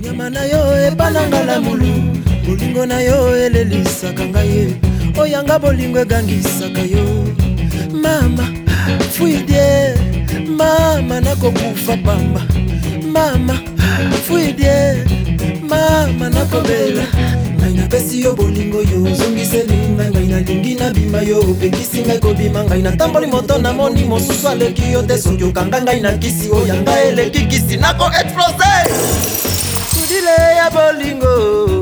nyama na yo epananga la mulu bolingo na yo elelisaka ngai oyanga bolingo egangisaka yo mama fuidie mama nakokufa pamba mama fuidie mama nakobela ngai napesi yo bolingo yo zongiseli ngai nalingi nabima yo opekisi ngai kobima ngai natamboli moto namoni mosusu aleki yo te soki okanga ngai na kisi oyanga eleki kisi nako explose sudile ya bolingo